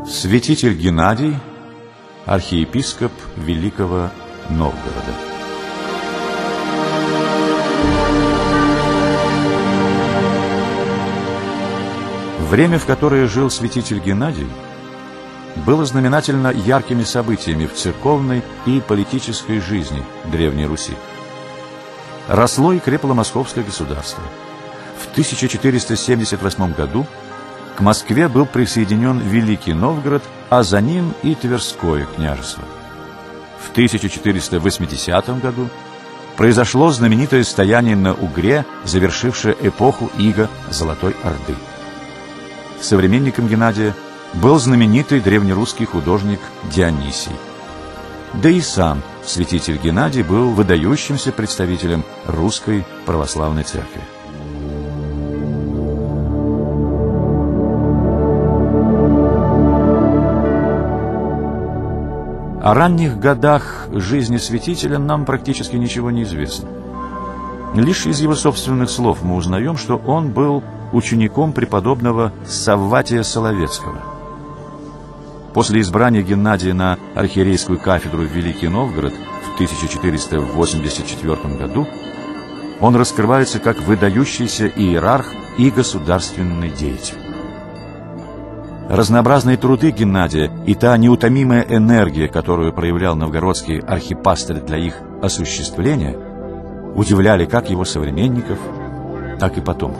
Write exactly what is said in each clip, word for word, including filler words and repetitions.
Святитель Геннадий, архиепископ Великого Новгорода. Время, в которое жил святитель Геннадий, было знаменательно яркими событиями в церковной и политической жизни Древней Руси. Росло и крепло московское государство. В тысяча четыреста семьдесят восьмом году к Москве был присоединен Великий Новгород, а за ним и Тверское княжество. В тысяча четыреста восьмидесятом году произошло знаменитое стояние на Угре, завершившее эпоху ига Золотой Орды. Современником Геннадия был знаменитый древнерусский художник Дионисий. Да и сам святитель Геннадий был выдающимся представителем русской православной церкви. О ранних годах жизни святителя нам практически ничего не известно. Лишь из его собственных слов мы узнаем, что он был учеником преподобного Савватия Соловецкого. После избрания Геннадия на архиерейскую кафедру в Великий Новгород в тысяча четыреста восемьдесят четвёртом году он раскрывается как выдающийся иерарх и государственный деятель. Разнообразные труды Геннадия и та неутомимая энергия, которую проявлял новгородский архипастырь для их осуществления, удивляли как его современников, так и потомков.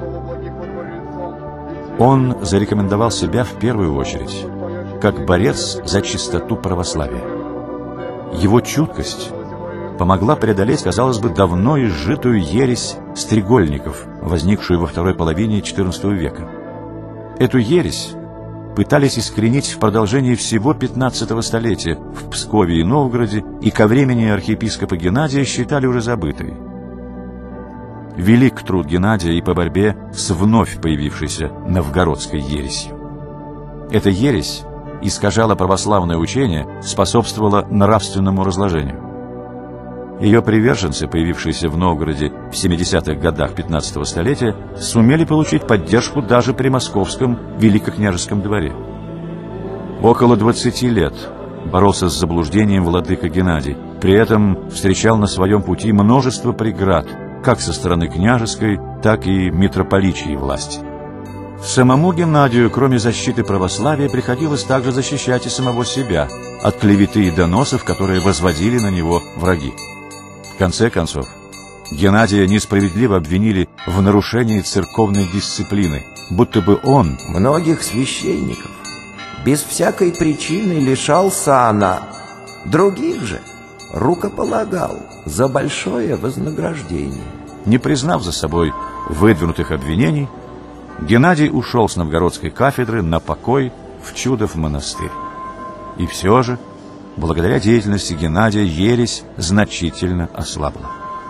Он зарекомендовал себя в первую очередь как борец за чистоту православия. Его чуткость помогла преодолеть, казалось бы, давно изжитую ересь стрегольников, возникшую во второй половине четырнадцатого века. Эту ересь пытались искоренить в продолжении всего пятнадцатого столетия в Пскове и Новгороде, и ко времени архиепископа Геннадия считали уже забытой. Велик труд Геннадия и по борьбе с вновь появившейся новгородской ересью. Эта ересь искажала православное учение, способствовала нравственному разложению. Ее приверженцы, появившиеся в Новгороде в семидесятых годах пятнадцатого столетия, сумели получить поддержку даже при московском великокняжеском дворе. Около двадцати лет боролся с заблуждением владыка Геннадий, при этом встречал на своем пути множество преград, как со стороны княжеской, так и митрополичьей власти. Самому Геннадию, кроме защиты православия, приходилось также защищать и самого себя от клеветы и доносов, которые возводили на него враги. В конце концов, Геннадия несправедливо обвинили в нарушении церковной дисциплины, будто бы он многих священников без всякой причины лишал сана, других же рукополагал за большое вознаграждение. Не признав за собой выдвинутых обвинений, Геннадий ушел с новгородской кафедры на покой в Чудов монастырь. И все же, благодаря деятельности Геннадия, ересь значительно ослабла.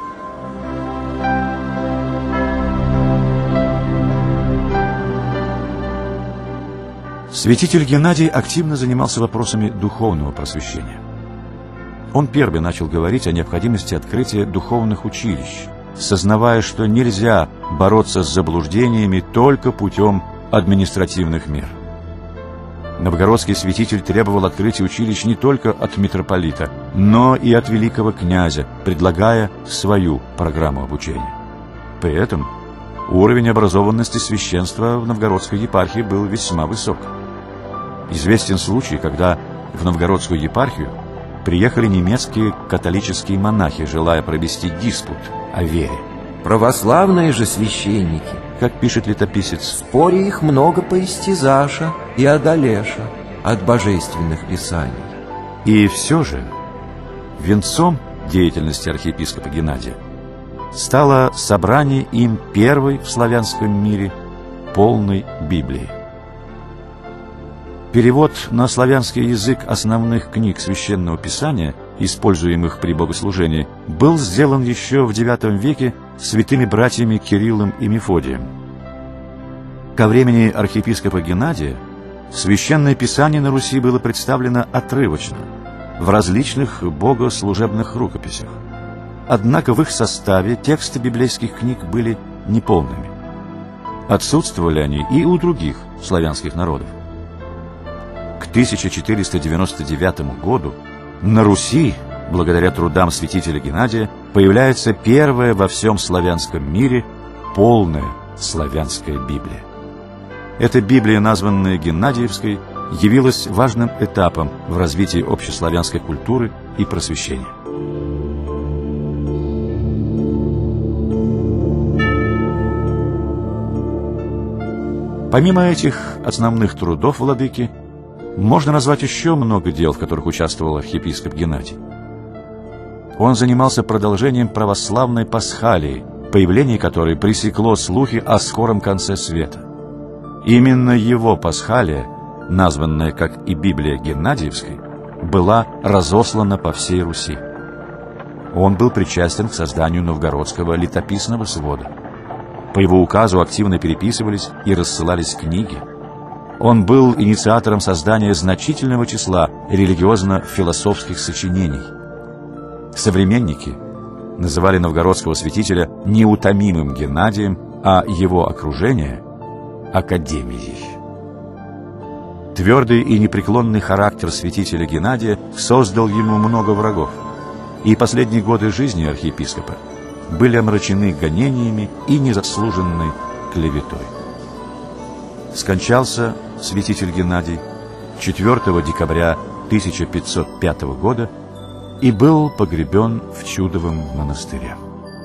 Святитель Геннадий активно занимался вопросами духовного просвещения. Он первый начал говорить о необходимости открытия духовных училищ, сознавая, что нельзя бороться с заблуждениями только путем административных мер. Новгородский святитель требовал открытия училищ не только от митрополита, но и от великого князя, предлагая свою программу обучения. При этом уровень образованности священства в новгородской епархии был весьма высок. Известен случай, когда в новгородскую епархию приехали немецкие католические монахи, желая провести диспут о вере. Православные же священники, как пишет летописец, в споре их много поистязаша и одолеша от божественных писаний. И все же венцом деятельности архиепископа Геннадия стало собрание им первой в славянском мире полной Библии. Перевод на славянский язык основных книг Священного Писания, используемых при богослужении, был сделан еще в девятом веке святыми братьями Кириллом и Мефодием. Ко времени архиепископа Геннадия Священное Писание на Руси было представлено отрывочно, в различных богослужебных рукописях. Однако в их составе тексты библейских книг были неполными. Отсутствовали они и у других славянских народов. тысяча четыреста девяносто девятому году на Руси, благодаря трудам святителя Геннадия, появляется первая во всем славянском мире полная славянская Библия. Эта Библия, названная Геннадиевской, явилась важным этапом в развитии общеславянской культуры и просвещения. Помимо этих основных трудов владыки, можно назвать еще много дел, в которых участвовал архиепископ Геннадий. Он занимался продолжением православной пасхалии, появление которой пресекло слухи о скором конце света. Именно его пасхалия, названная как и Библия Геннадиевской, была разослана по всей Руси. Он был причастен к созданию новгородского летописного свода. По его указу активно переписывались и рассылались книги. Он был инициатором создания значительного числа религиозно-философских сочинений. Современники называли новгородского святителя неутомимым Геннадием, а его окружение – академией. Твердый и непреклонный характер святителя Геннадия создал ему много врагов, и последние годы жизни архиепископа были омрачены гонениями и незаслуженной клеветой. Скончался святитель Геннадий четвёртого декабря тысяча пятьсот пятого года и был погребен в Чудовом монастыре.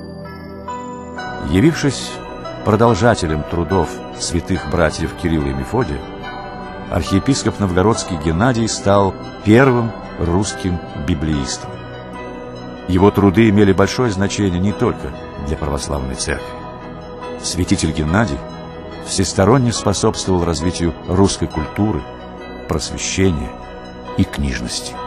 Явившись продолжателем трудов святых братьев Кирилла и Мефодия, архиепископ новгородский Геннадий стал первым русским библеистом. Его труды имели большое значение не только для православной церкви. Святитель Геннадий всесторонне способствовал развитию русской культуры, просвещения и книжности.